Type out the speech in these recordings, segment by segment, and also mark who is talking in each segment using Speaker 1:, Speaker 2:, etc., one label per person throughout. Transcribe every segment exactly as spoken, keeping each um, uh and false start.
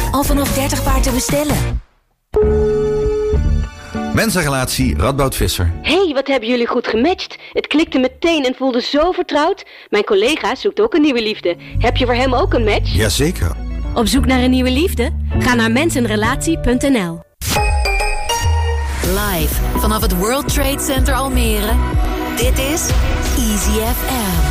Speaker 1: Al vanaf dertig paar te bestellen.
Speaker 2: Mensenrelatie Radboud Visser.
Speaker 3: Hey, wat hebben jullie goed gematcht. Het klikte meteen en voelde zo vertrouwd. Mijn collega zoekt ook een nieuwe liefde. Heb je voor hem ook een match?
Speaker 2: Jazeker.
Speaker 1: Op zoek naar een nieuwe liefde? Ga naar mensenrelatie punt n l.
Speaker 4: Live vanaf het World Trade Center Almere. Dit is Easy F M.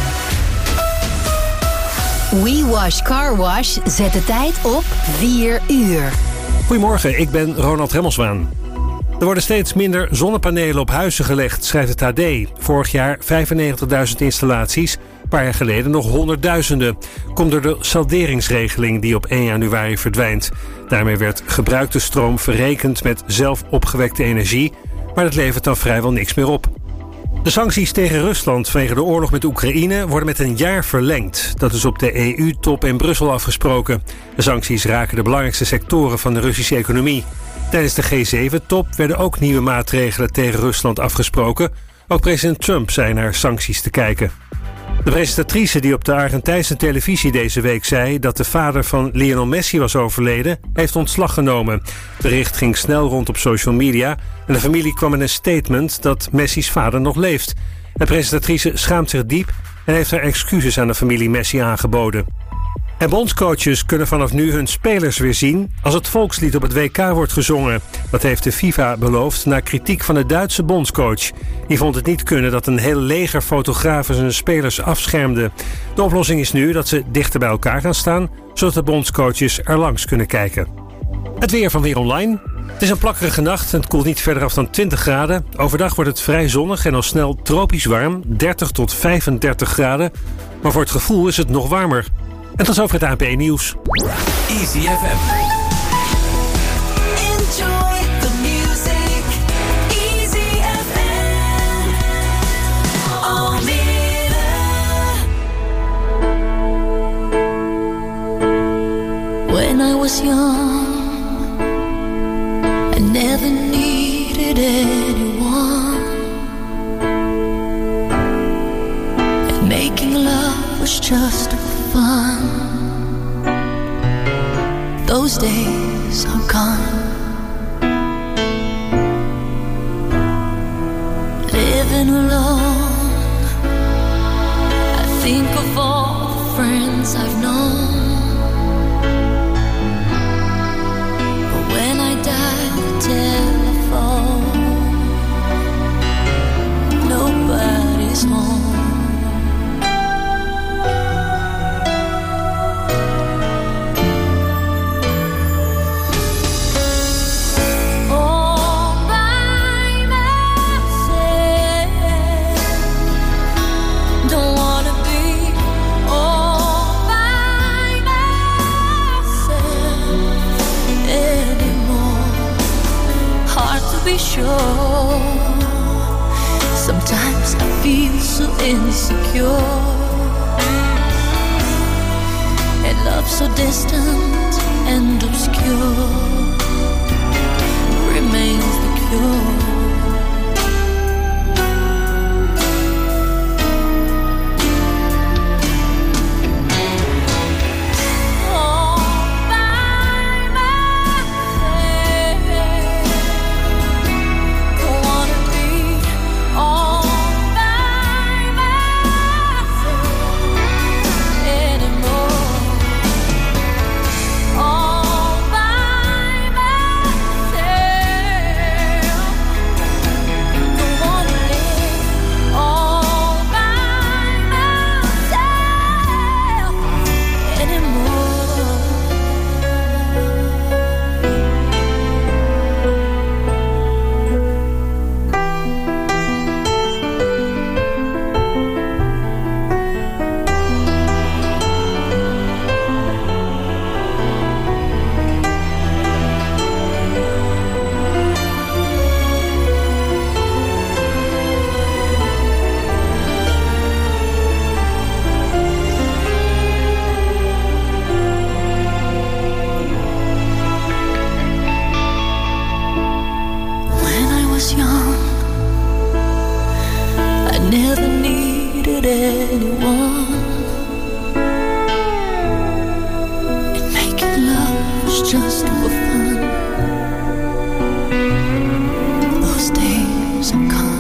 Speaker 4: We Wash Car Wash zet de tijd op vier uur.
Speaker 5: Goedemorgen, ik ben Ronald Remmelswaan. Er worden steeds minder zonnepanelen op huizen gelegd, schrijft het H D. Vorig jaar vijfennegentigduizend installaties, een paar jaar geleden nog honderdduizenden. Komt door de salderingsregeling die op één januari verdwijnt. Daarmee werd gebruikte stroom verrekend met zelf opgewekte energie, maar dat levert dan vrijwel niks meer op. De sancties tegen Rusland vanwege de oorlog met Oekraïne worden met een jaar verlengd. Dat is op de E U-top in Brussel afgesproken. De sancties raken de belangrijkste sectoren van de Russische economie. Tijdens de G zeven top werden ook nieuwe maatregelen tegen Rusland afgesproken. Ook president Trump zei naar sancties te kijken. De presentatrice die op de Argentijnse televisie deze week zei dat de vader van Lionel Messi was overleden, heeft ontslag genomen. Het bericht ging snel rond op social media en de familie kwam met een statement dat Messi's vader nog leeft. De presentatrice schaamt zich diep en heeft haar excuses aan de familie Messi aangeboden. En bondscoaches kunnen vanaf nu hun spelers weer zien als het volkslied op het W K wordt gezongen. Dat heeft de FIFA beloofd na kritiek van de Duitse bondscoach. Die vond het niet kunnen dat een heel leger fotografen zijn spelers afschermde. De oplossing is nu dat ze dichter bij elkaar gaan staan, zodat de bondscoaches er langs kunnen kijken. Het weer van Weer Online. Het is een plakkerige nacht en het koelt niet verder af dan twintig graden. Overdag wordt het vrij zonnig en al snel tropisch warm, dertig tot vijfendertig graden. Maar voor het gevoel is het nog warmer. En tot over het A N P Nieuws.
Speaker 6: Easy F M. Enjoy the music. Easy F M. Almere.
Speaker 7: When I was young, I never needed anyone. And making love was just fun. Those days are gone. Living alone, I think of all the friends I've known. But when I dial the telephone, nobody's home. Sure. Sometimes I feel so insecure, and love so distant and obscure remains the cure.
Speaker 6: Oh
Speaker 7: just for fun. Those days are gone.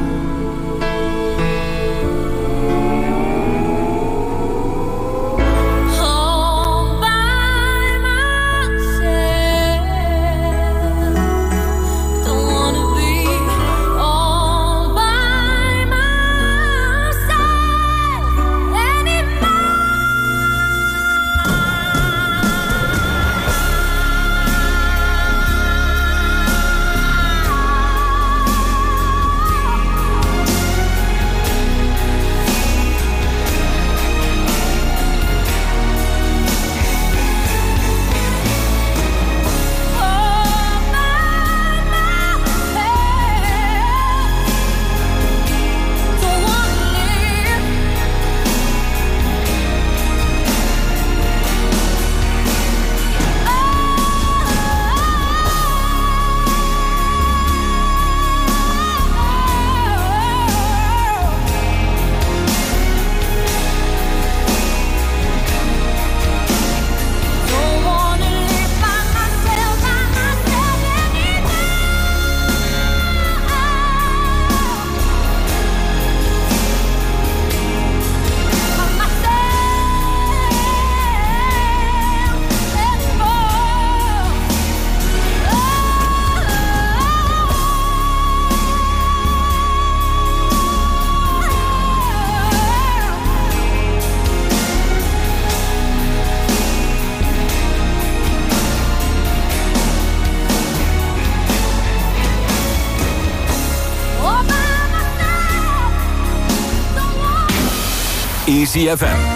Speaker 6: Easy F M.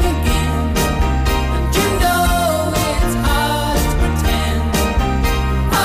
Speaker 8: I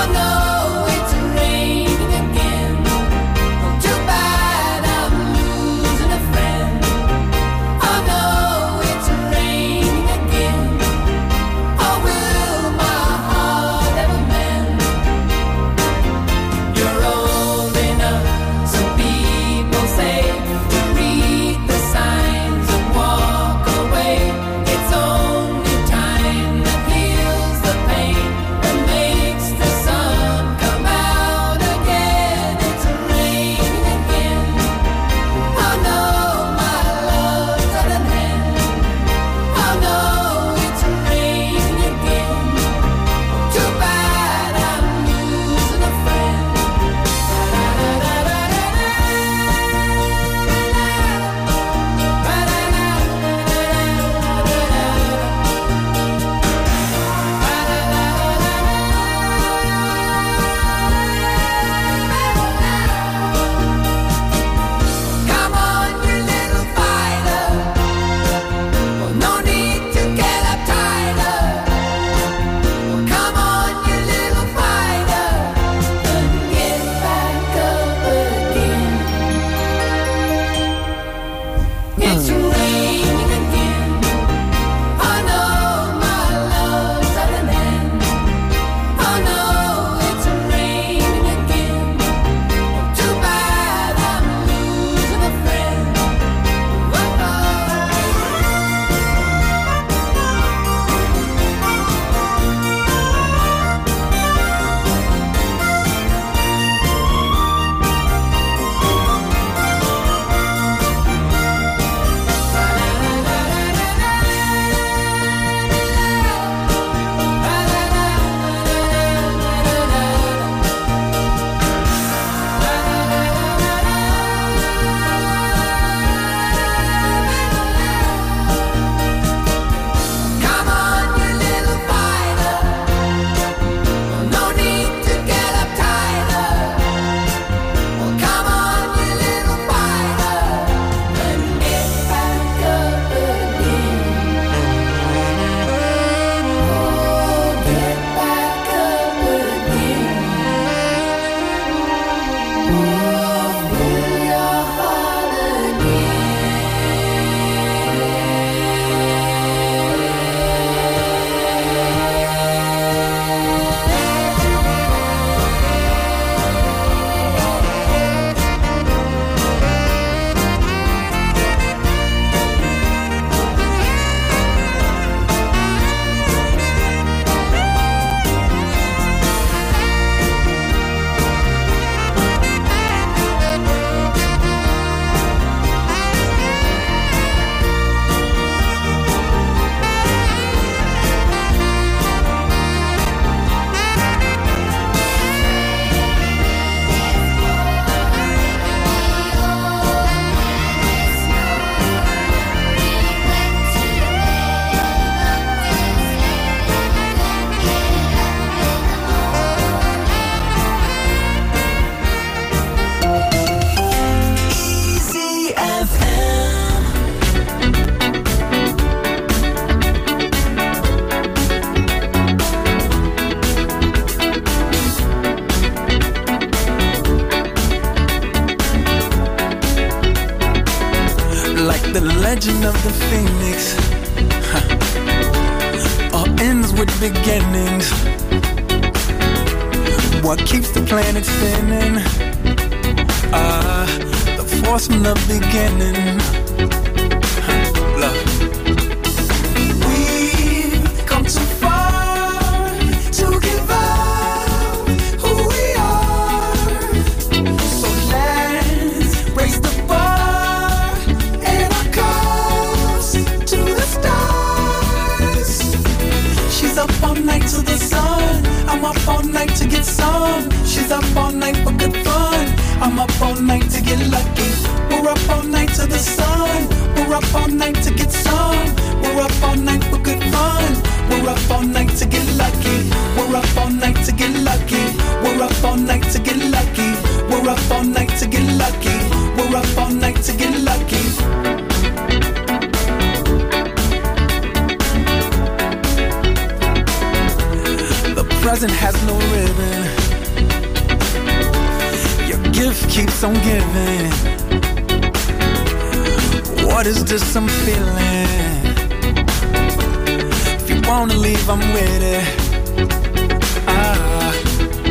Speaker 8: the legend of the phoenix. Huh. All ends with beginnings. What keeps the planet spinning? Ah, uh, the force from the beginning. Huh. Love. We've come too far to give up who we are. So let's raise the bar and our cups to the stars. She's up all night to the sun. I'm up all night to get some. She's up all night for good fun. I'm up all night to get lucky. We're up all night to the sun. We're up all night to get some. We're up all night for good fun. We're up all night to get lucky. We're up all night to get lucky. We're up all night to get lucky. We're up all night to get lucky. We're up all night to get lucky. The present has no ribbon. Your gift keeps on giving. What is this I'm feeling? If you wanna leave, I'm with it. Ah.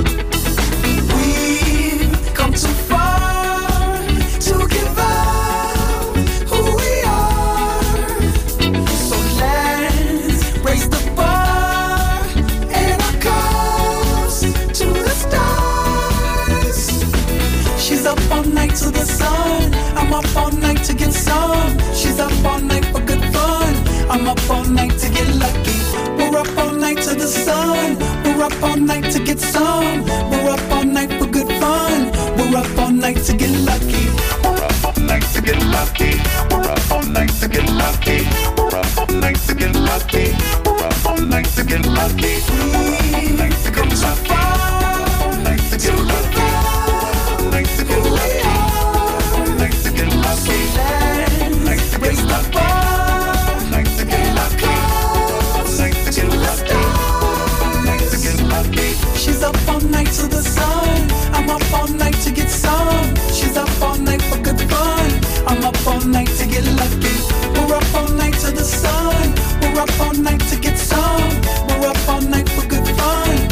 Speaker 8: We've come too far to give up who we are. So let's raise the bar and our cups to the stars. She's up all night to the sun. I'm up all night to get some. She's up all night for good fun. I'm up all night to get lucky. We're up all night to the sun. We're up all night to get some. We're up all night for good fun. We're up all night to get lucky. We're up all night to get lucky. We're up all night to get lucky. We're up all night to get lucky. We're up all night to get lucky. We're up all night to get lucky. All night to get lucky. All night to get lucky. All night to get lucky. All night to get lucky. All night to get lucky. All night to get lucky. All night to get lucky. She's up all night to the sun. I'm up all night to get some. She's up all night for good fun. I'm up all night to get lucky. We're up all night to the sun. We're up all night to get some. We're up all night for good fun.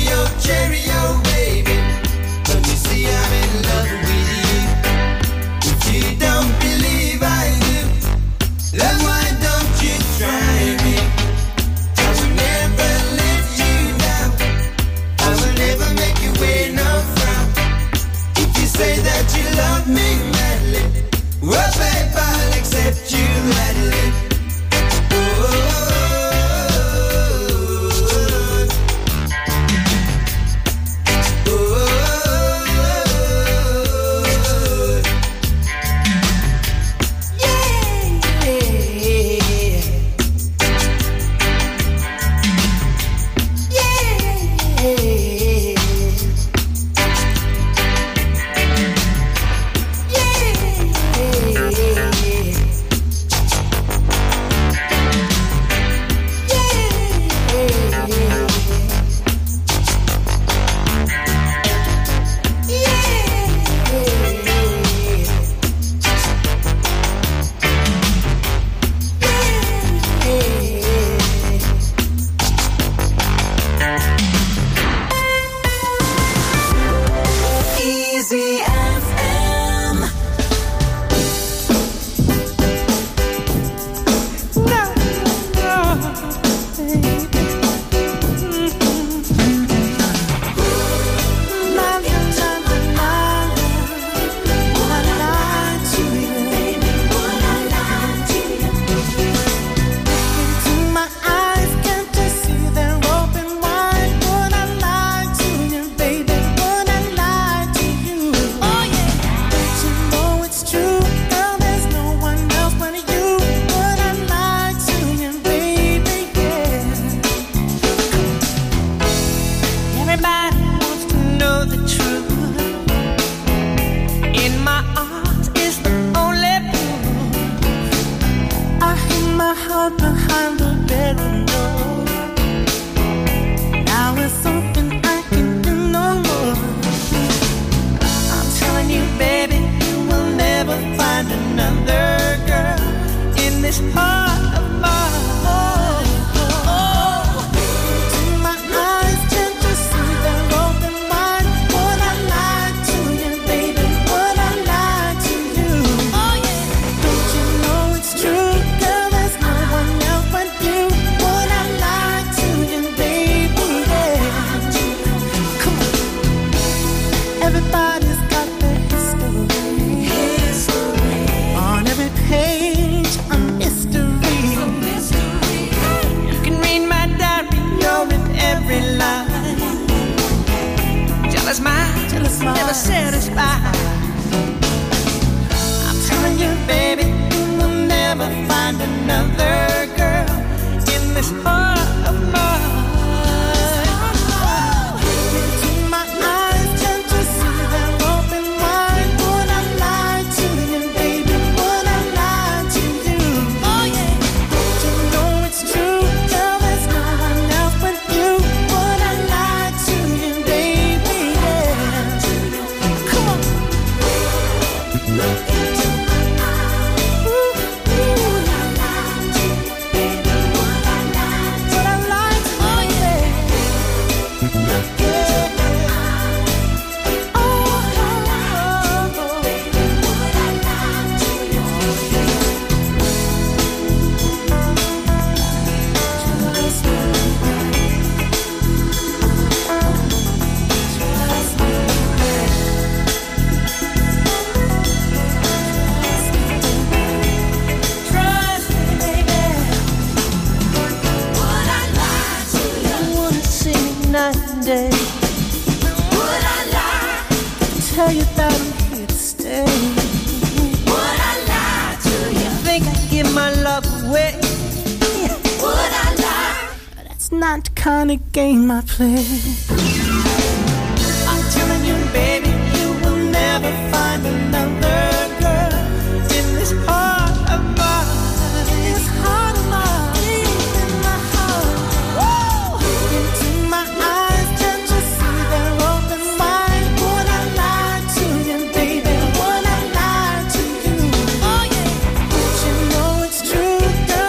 Speaker 8: your cherry, oh baby. Don't you see I'm in love with you? If you don't believe I do, then why don't you try me? I will never let you down. I will never make you wear no frown. If you say that you love me madly, well babe, I'll accept you gladly.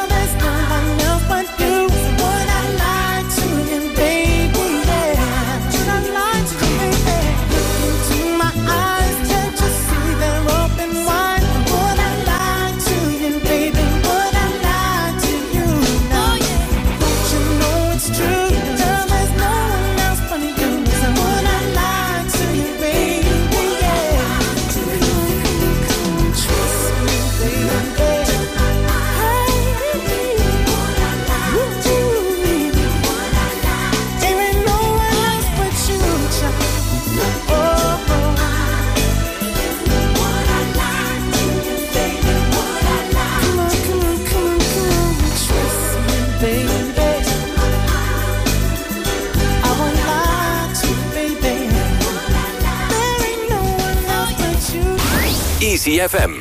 Speaker 8: Would I lie to you, baby? Yeah.
Speaker 6: Easy F M.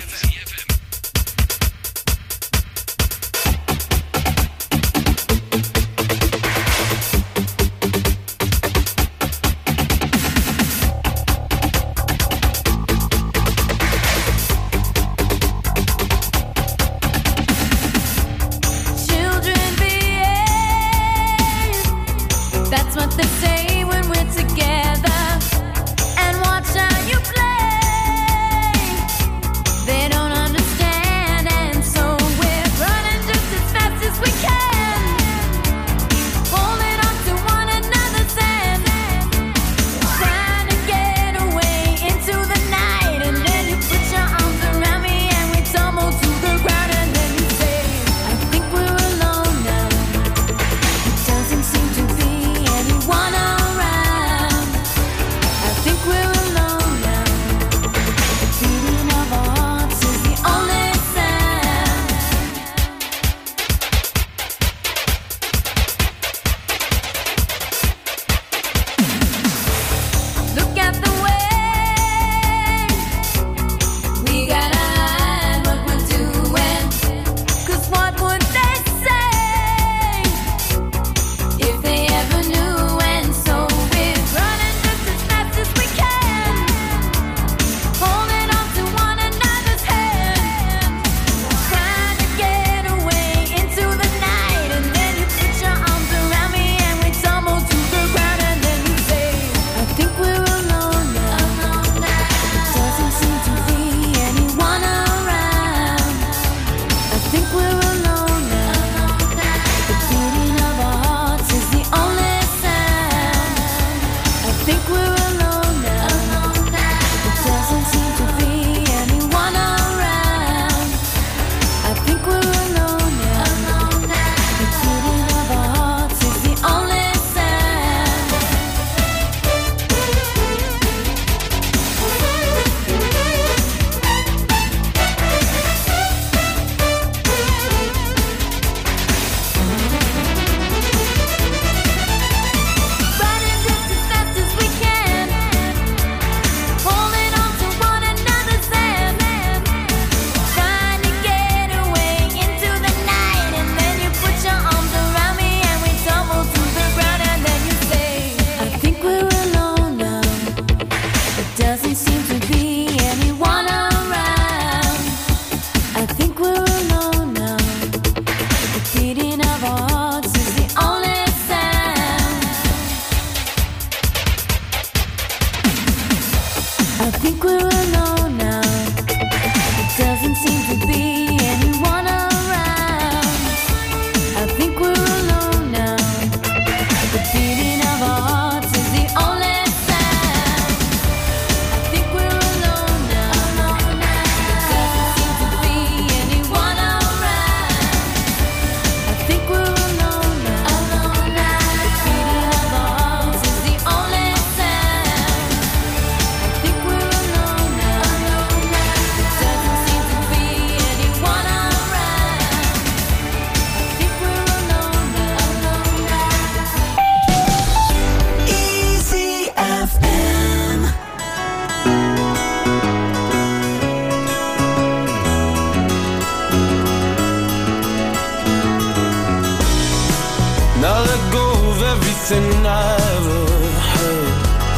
Speaker 8: everything I've ever heard.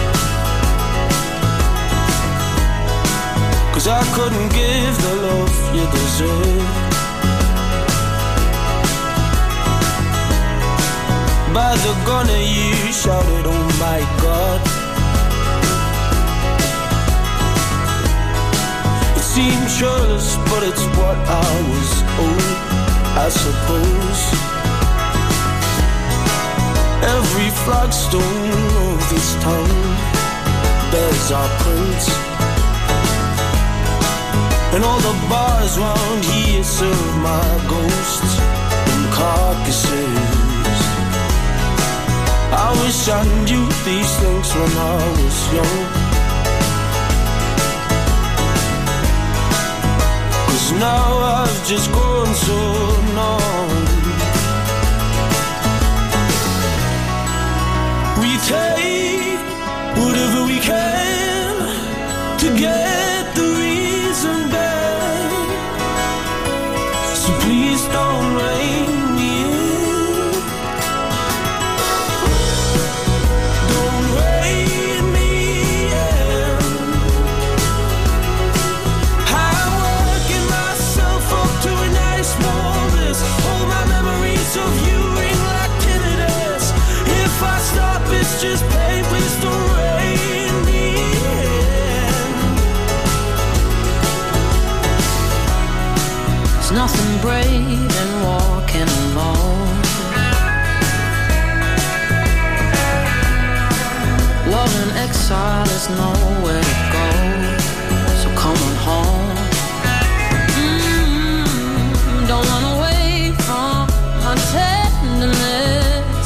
Speaker 8: 'Cause I couldn't give the love you deserve. By the gunner you shouted, oh my God. It seemed churlish, but it's what I was owed, I suppose. Every flagstone of this town bears our prints, and all the bars round here serve my ghosts and carcasses. I wish I knew these things when I was young, 'cause now I've just grown so numb. We take whatever we can to get the reason back.
Speaker 9: exile, there's nowhere to go. So come on home. Mm-hmm. Don't run away from my tenderness.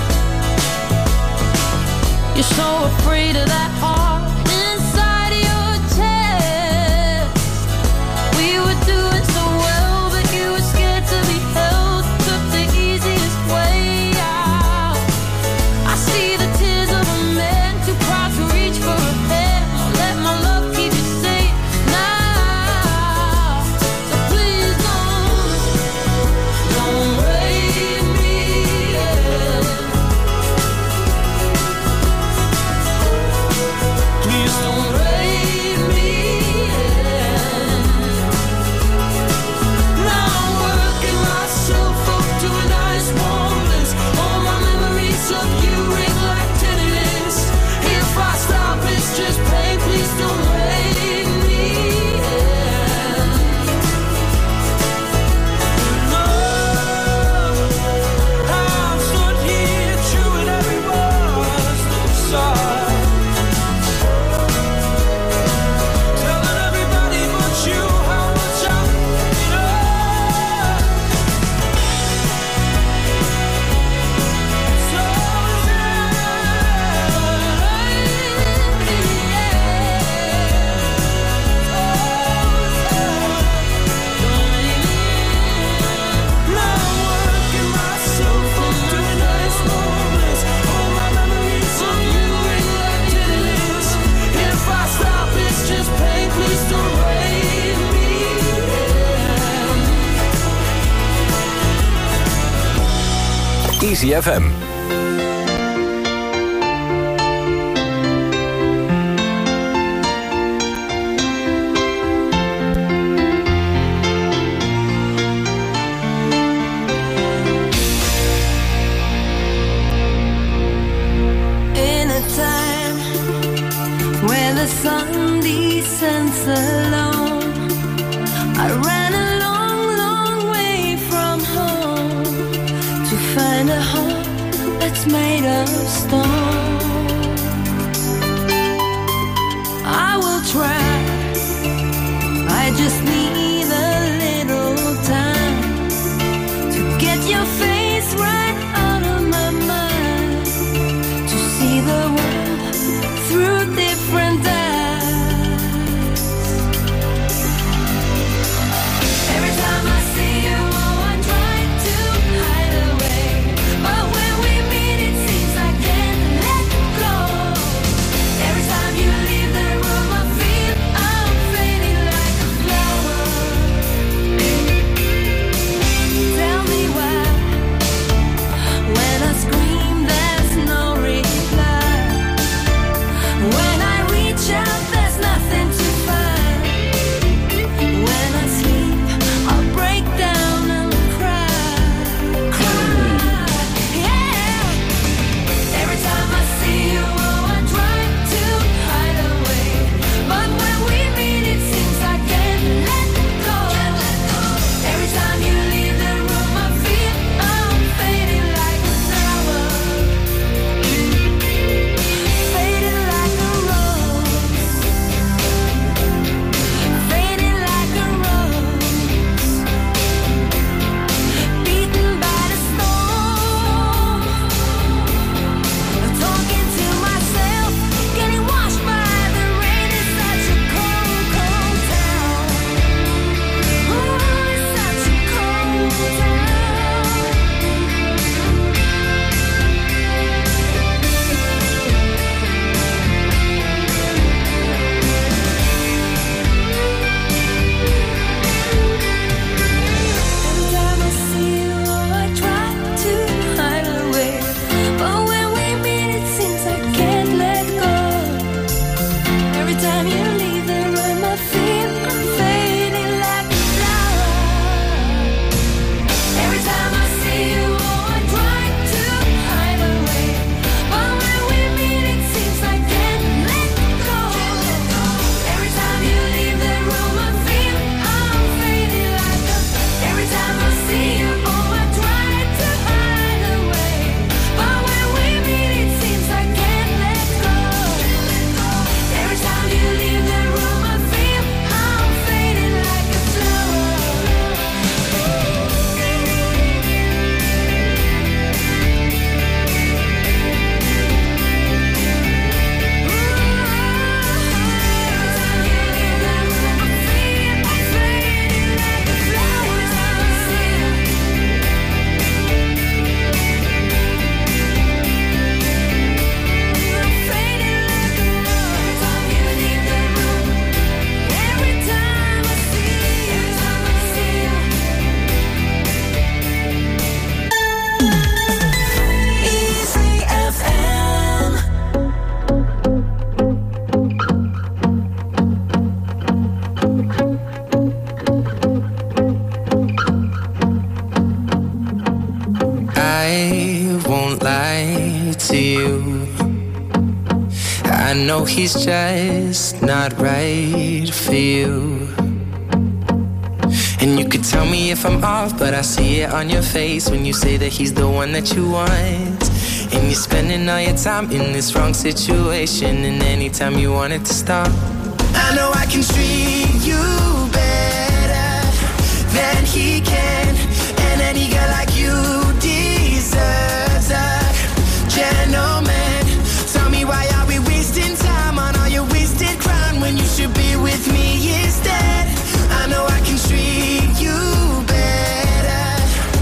Speaker 9: You're so afraid of that heart inside your chest. We were doing so well, but you were scared to be held. Took the easiest way out. I see the tears of a man too proud to reach for a hand. I'll let my love keep you safe now. So please don't, don't raise me. Yeah. Please don't raise me. Yeah. Now I'm working myself up to a nice warm bliss. All my memories of you ring like tinnitus. If I stop, it's just pain. Please don't raise me. Yeah. No, I'm stood here chewing every word inside. Telling everybody but you how much I love. So now I'm working myself up to a nice moments. All my memories of you ring like tinnitus. If I stop, it's just pain. Please don't raise me. Yeah.
Speaker 6: Easy F M.
Speaker 7: In a time where the sun descends alone, I ran a long, long way from home to find a heart that's made of stone. I will try, I just need a little time to get your face right out of my mind, to see the world through different eyes. Every time I see you, oh, I try to hide away, but when we meet, it seems I can't let
Speaker 10: I know he's just not right for you. And you could tell me if I'm off, but I see it on your face when you say that he's the one that you want. And you're spending all your time in this wrong situation, and anytime you want it to stop, I know I can treat you better than he can. And any girl like you deserves a gentleman. Tell me, why are we wasting time on all your wasted crown when you should be with me instead? I know I can treat you better,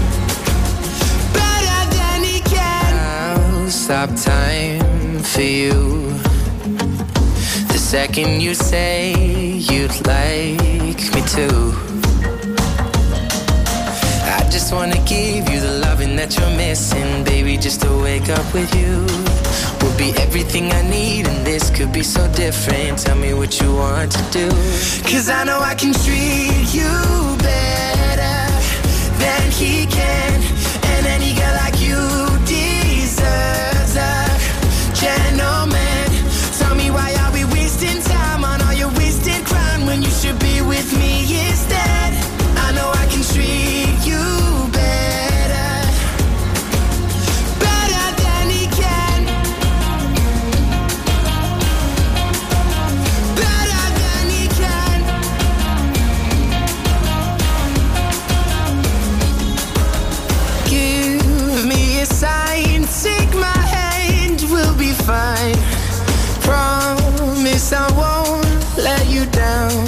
Speaker 10: better than he can. I'll stop time for you the second you say you'd like me to. I just wanna give you the loving that you're missing, baby, just to wake up with you will be everything I need, and this could be so different. Tell me what you want to do, 'cause I know I can treat you better than he can. And any girl like you deserves a gentleman. Tell me, why are we wasting time on all your wasted crown when you should be with me instead? I know I can treat you better, better than he can, better than he can. Give me a sign, take my hand, we'll be fine. Promise I won't let you down.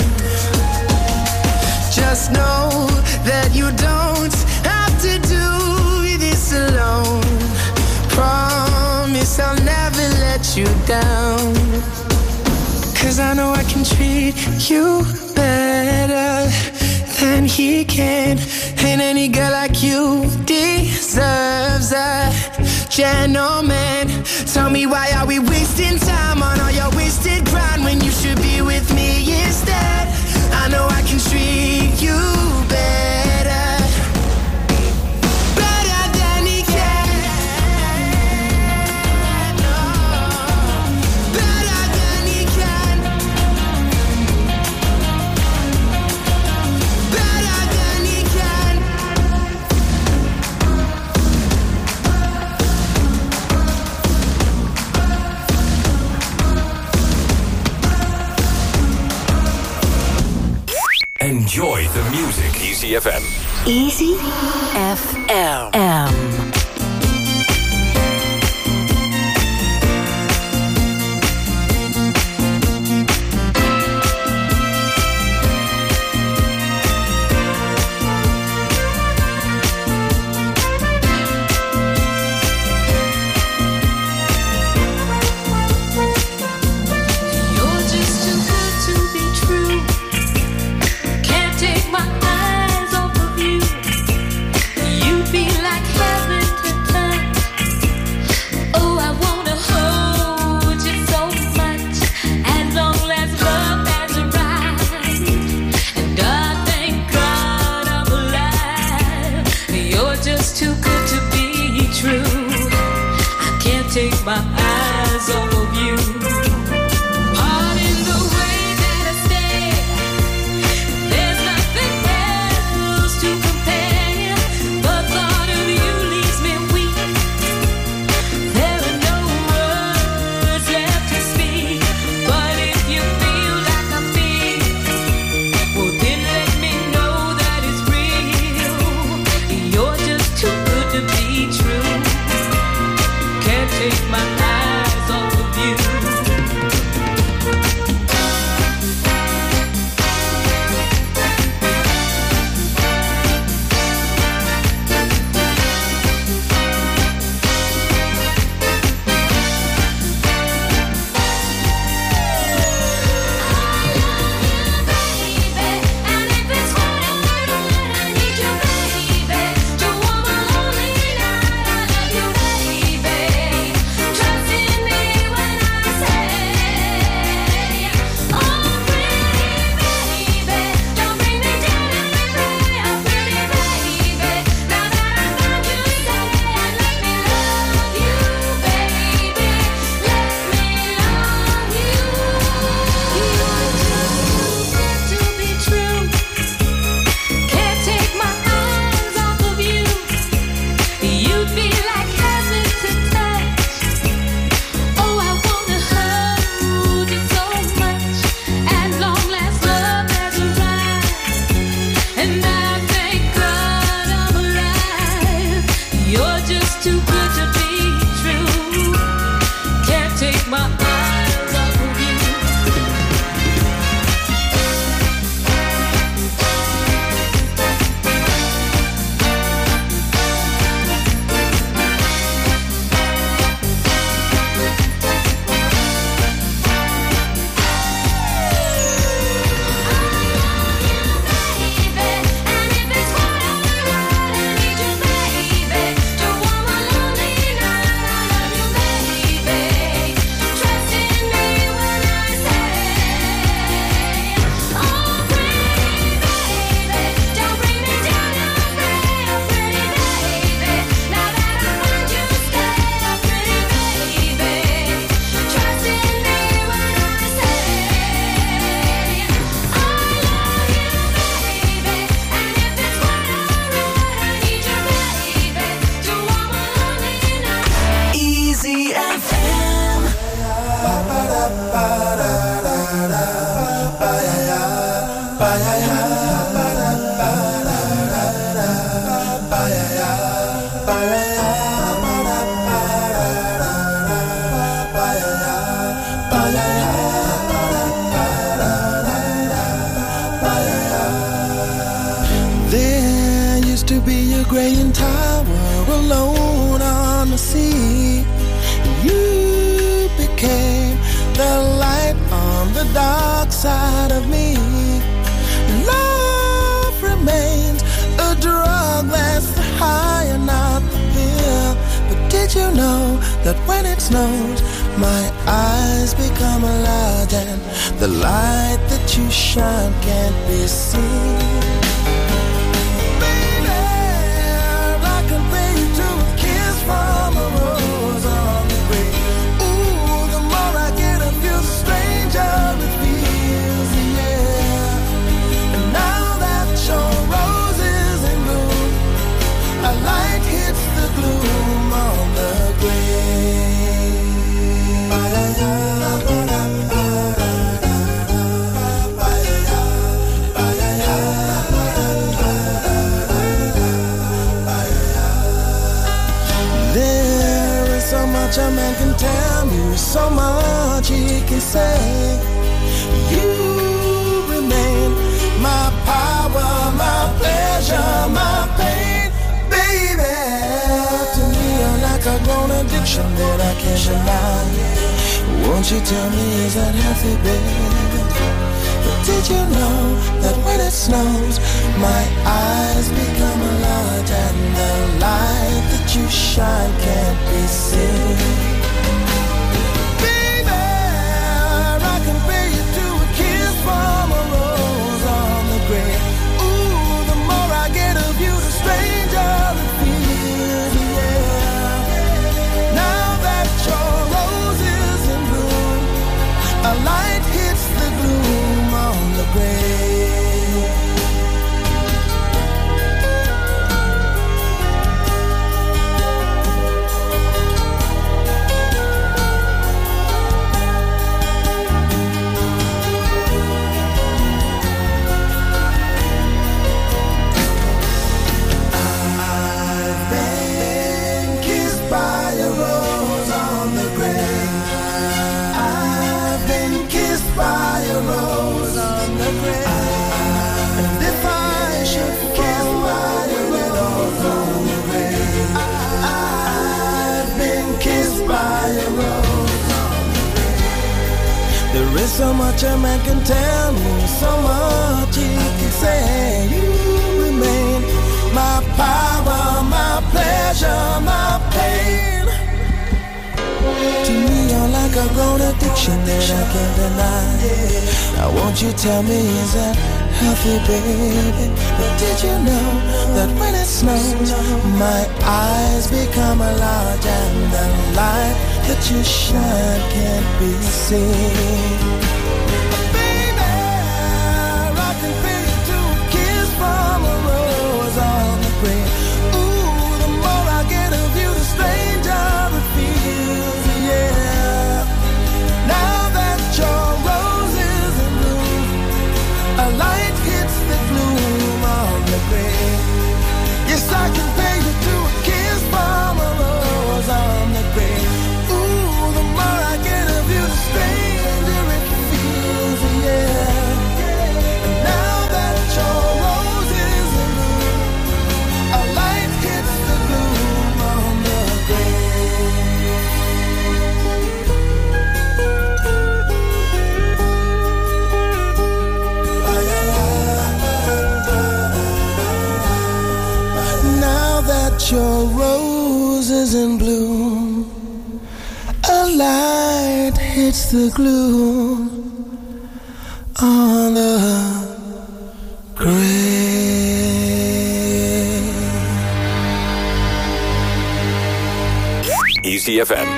Speaker 10: Just know that you don't have to do this alone. Promise I'll never let you down. 'Cause I know I can treat you better than he can. And any girl like you deserves a gentleman. Tell me, why are we wasting time on all your wasted grind when you should be with me instead? I know I can treat you better, better than he can. No, better than he can, better than he can.
Speaker 6: Enjoy the music. Easy F M.
Speaker 4: Easy F M.
Speaker 9: You're just too good to be true. Can't take my eyes off of you. You'd be like heaven
Speaker 8: There used to be a graying tower alone on the sea. You became the light on the dark side of me. Love remains a drug that's the high and not the pill. But did you know that when it snows, my eyes become large and the light that you shine can't be seen? Baby, I compare you to a kiss from a rose on the grave. Ooh, the more I get of you, the stranger it feels, yeah. And now that your rose is in bloom, a light hits the gloom on the grave. There is so much a man can tell you, so much he can say. You remain my power, my pleasure, my pain, baby. To me, you're like a grown addiction that I can't deny. Won't you tell me, is that healthy, baby? But did you know that when it snows, my eyes become large and the light that you shine can't be seen? Baby, I compare you to a kiss from a rose on the grave. Ooh, the more I get of you, the stranger it feels, yeah. Now that your rose is in bloom, a light hits the gloom on the grave. I've been kissed by a rose on the grave. I've been kissed by a rose on the grave. And if I should kiss by a rose on the grave, I've been kissed by a rose on the grave. There is so much a man can tell me, so much he can say. You remain my power, my pleasure, my pain. To me, you're like a grown addiction that I can't deny. Now won't you tell me, is that healthy, baby? But did you know that when it snows, my eyes become large and the light that you shine can't be seen? Baby, I compare you to a kiss from a rose on the grave. Ooh, the more I get of you, the stranger it feels, yeah. Now that your rose is in bloom, a light hits the gloom on the grave. Yes, I compare you to a kiss from a rose on the grave. Ooh, the more I get of you, the stranger it feels, yeah. And now that your rose is in bloom, a light hits the gloom on the grave. Now that your rose is in bloom, a light hits the gloom on the grave.
Speaker 6: Easy F M.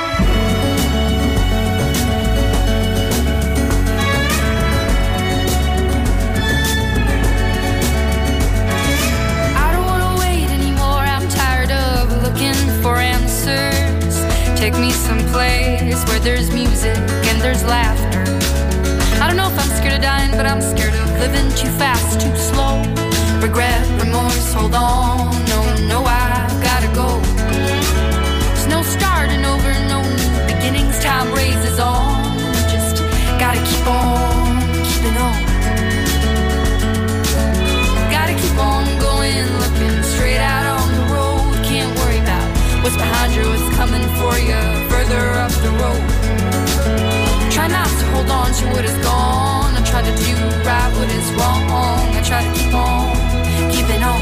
Speaker 9: Take me someplace where there's music and there's laughter. I don't know if I'm scared of dying, but I'm scared of living too fast, too slow. Regret, remorse, hold on. No, no, I've gotta go. There's no starting over, no new beginnings. Time raises on. capture what is gone. I try to do right what is wrong. I try to keep on, keeping on.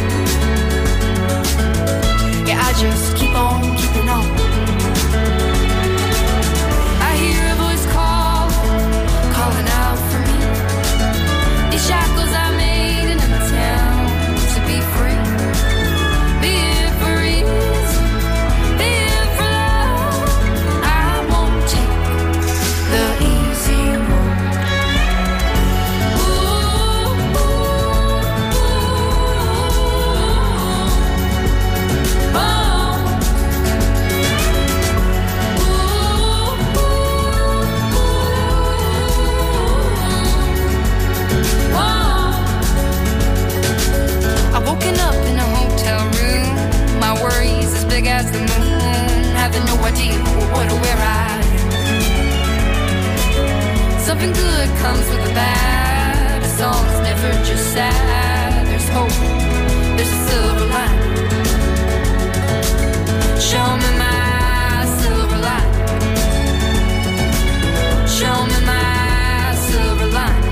Speaker 9: Yeah, I just keep on, keeping on. I hear a voice call, calling out for me. These shackles I made in a town to be free. Be it for ease, be it for love. I won't take the easy road. Ooh, ooh, ooh. Oh. Ooh, ooh, oh. I've woken up in a hotel room. My worries as big as the moon. Having no idea what or where I am. Something good comes with the bad. A song's never just sad. There's hope, there's a silver line. Show me my silver line. Show me my silver line.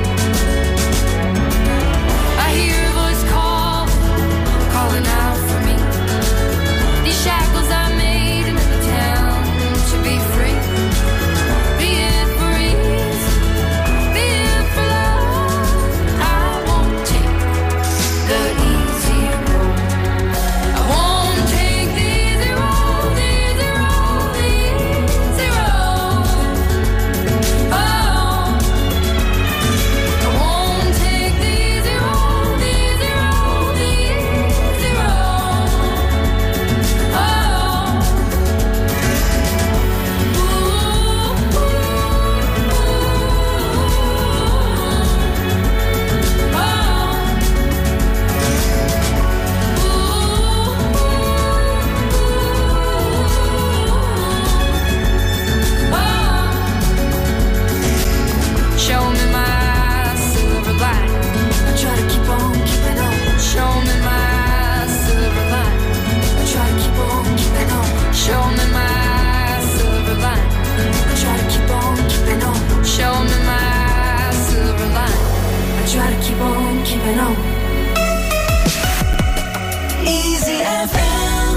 Speaker 9: I hear a voice call, calling out for me. These shackles I made in the town to be free. Be it for ease, be it for love. I won't take the easy road. I won't take the easy road, the easy road, the easy road. Oh, I won't take the easy road, the easy road, the easy road. Oh, ooh, show me my silver line. I try to keep on keeping on. Show me my silver line. I try to keep on keeping on. Show me my silver line. I try to keep on keeping on. Show me my silver line. I try to keep on keeping on. Easy F M.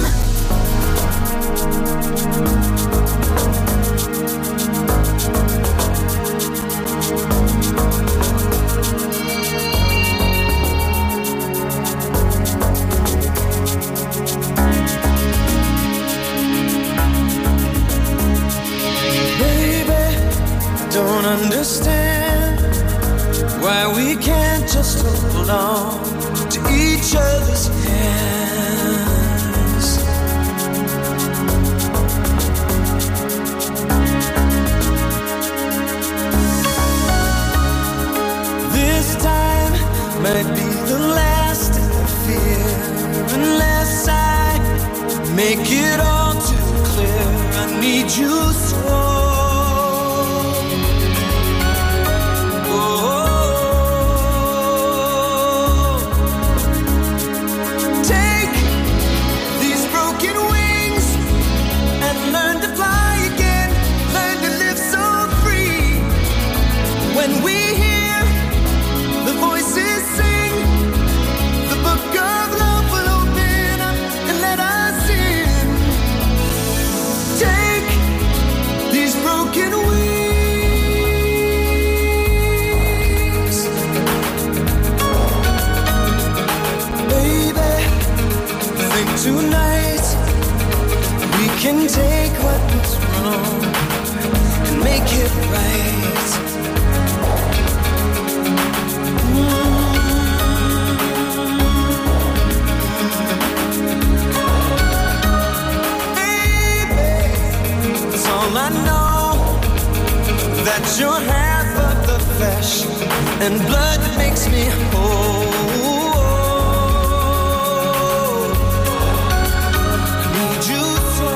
Speaker 8: Baby, don't understand why we can't just hold on to each other's hands. This time might be the last, I fear, unless I make it all too clear. I need you so. Take these broken wings and learn to fly again. Learn to live so free. When we hear the voices sing, the book of love will open up and let us in. Take these broken wings. Baby, think tonight we can take what was wrong and make it right. Baby, it's all I know, that you're half of the flesh and blood that makes me whole. I need you so.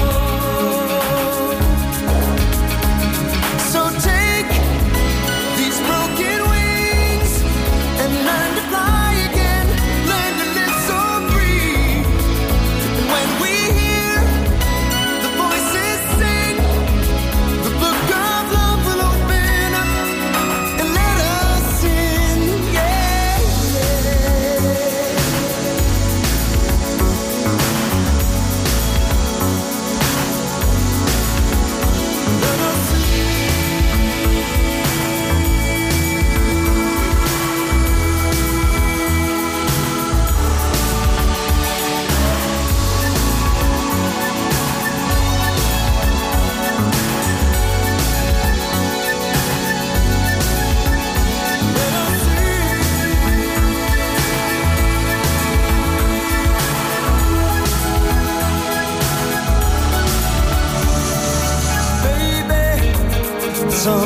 Speaker 8: So take these broken wings and learn to fly again. Learn to live so free. And when we hear the voices sing, the book of love will open up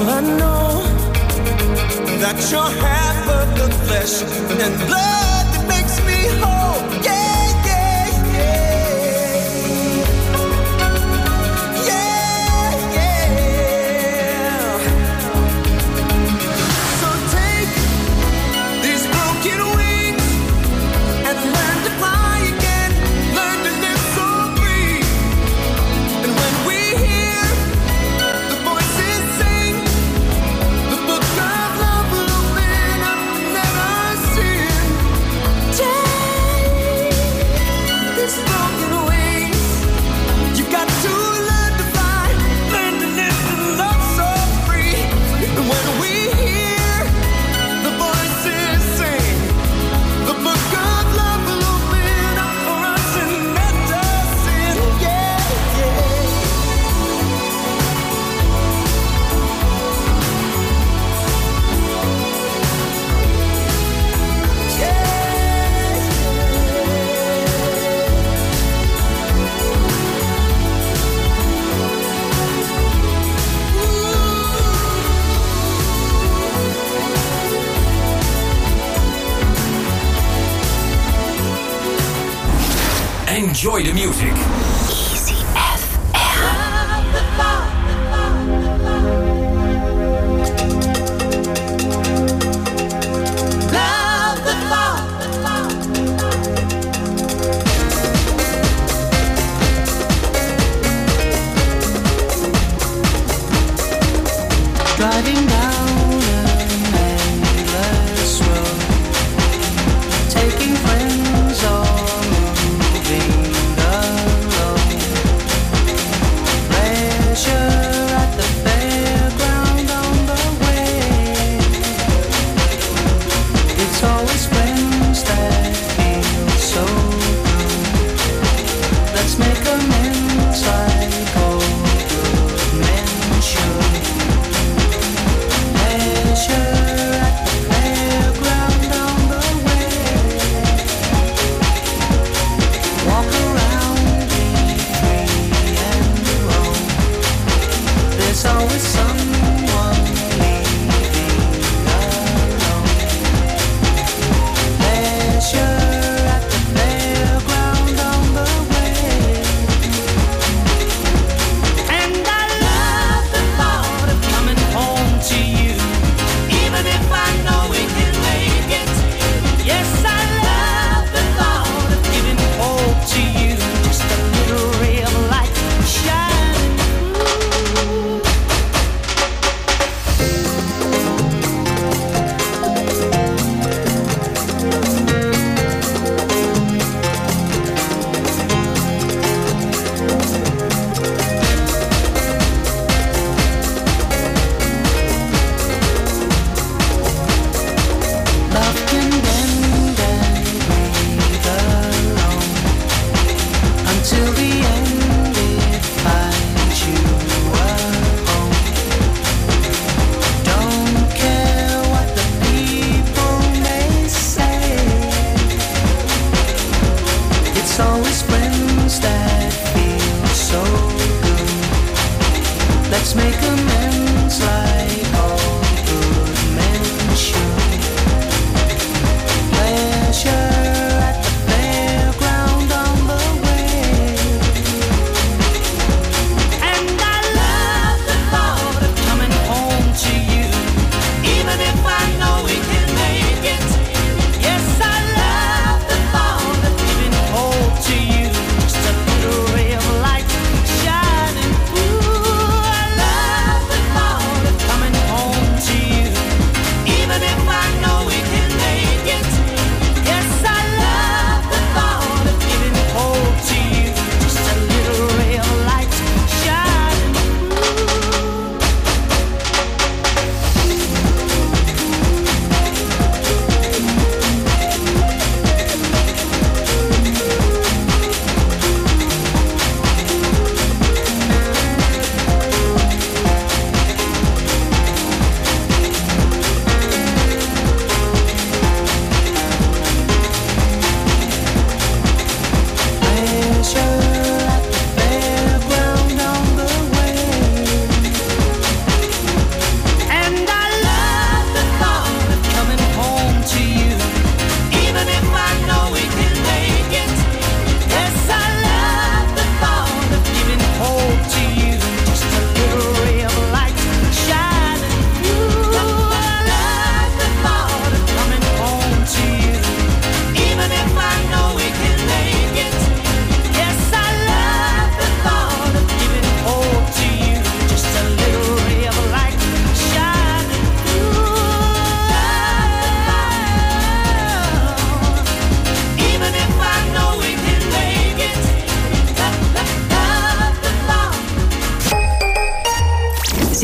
Speaker 8: Girl, I know that you're half of the flesh and blood that makes me whole. Yeah, yeah, yeah. Yeah, yeah. So take these broken wings and learn to fly again. Learn to live so free. And when we hear the voices sing, the book of love will open up and let us in. Take these broken wings. You got to learn to fly, learn to live and love so free. And when we hear the voices sing, the book of love will open up for us and let us in. Yeah, yeah.
Speaker 6: Enjoy the music.
Speaker 4: Easy F M.
Speaker 8: Love the fall.
Speaker 10: Driving down an endless road, taking friends or moving alone. Pleasure at the fairground on the way. It's always friends that feel so good. Let's make amends like old good men should.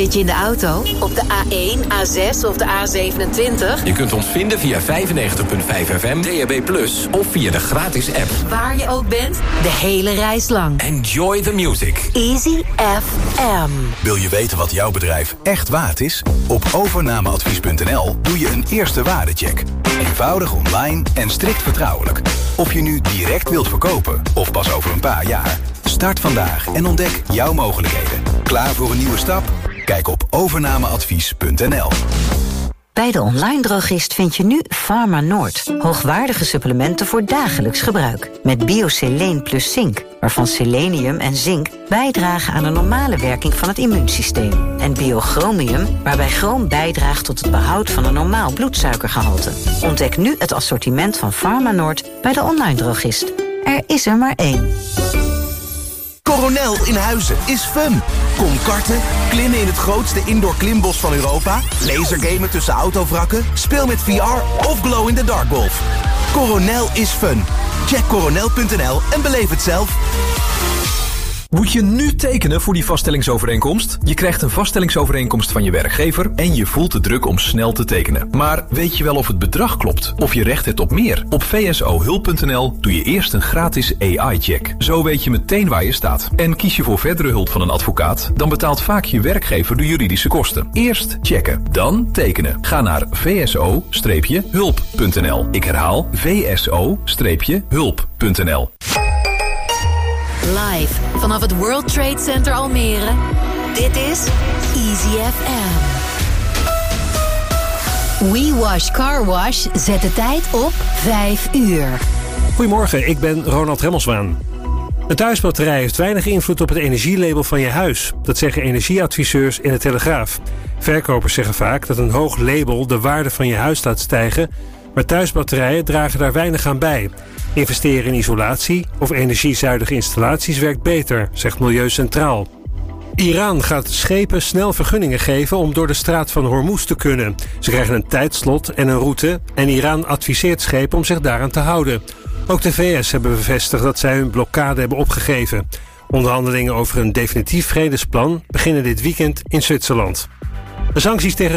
Speaker 4: Zit je in de auto, op de A één, A zes of de A zevenentwintig?
Speaker 6: Je kunt ons vinden via vijfennegentig komma vijf F M, D A B plus, of via de gratis app.
Speaker 4: Waar je ook bent, de hele reis lang.
Speaker 6: Enjoy the music.
Speaker 4: Easy F M.
Speaker 11: Wil je weten wat jouw bedrijf echt waard is? Op overnameadvies punt n l doe je een eerste waardecheck. Eenvoudig online en strikt vertrouwelijk. Of je nu direct wilt verkopen of pas over een paar jaar. Start vandaag en ontdek jouw mogelijkheden. Klaar voor een nieuwe stap? Kijk op overnameadvies punt n l.
Speaker 12: Bij de online drogist vind je nu Pharma Noord. Hoogwaardige supplementen voor dagelijks gebruik. Met Bioseleen plus zink, waarvan selenium en zink bijdragen aan de normale werking van het immuunsysteem. En Biochromium, waarbij chroom bijdraagt tot het behoud van een normaal bloedsuikergehalte. Ontdek nu het assortiment van Pharma Noord bij de online drogist. Er is er maar één.
Speaker 13: Coronel in Huizen is fun. Kom karten, klimmen in het grootste indoor klimbos van Europa, lasergamen tussen autovrakken, speel met V R of glow in the dark golf. Coronel is fun. Check coronel punt n l en beleef het zelf.
Speaker 14: Moet je nu tekenen voor die vaststellingsovereenkomst? Je krijgt een vaststellingsovereenkomst van je werkgever en je voelt de druk om snel te tekenen. Maar weet je wel of het bedrag klopt? Of je recht hebt op meer? Op v s o hulp punt n l doe je eerst een gratis A I-check. Zo weet je meteen waar je staat. En kies je voor verdere hulp van een advocaat, dan betaalt vaak je werkgever de juridische kosten. Eerst checken, dan tekenen. Ga naar v s o hulp punt n l. Ik herhaal v s o hulp punt n l.
Speaker 4: Live vanaf het World Trade Center Almere. Dit is Easy F M. We Wash Car Wash zet de tijd op vijf uur.
Speaker 5: Goedemorgen, ik ben Ronald Remmelswaan. Een thuisbatterij heeft weinig invloed op het energielabel van je huis. Dat zeggen energieadviseurs in de Telegraaf. Verkopers zeggen vaak dat een hoog label de waarde van je huis laat stijgen, maar thuisbatterijen dragen daar weinig aan bij. Investeren in isolatie of energiezuinige installaties werkt beter, zegt Milieu Centraal. Iran gaat schepen snel vergunningen geven om door de straat van Hormuz te kunnen. Ze krijgen een tijdslot en een route en Iran adviseert schepen om zich daaraan te houden. Ook de V S hebben bevestigd dat zij hun blokkade hebben opgegeven. Onderhandelingen over een definitief vredesplan beginnen dit weekend in Zwitserland. De sancties tegen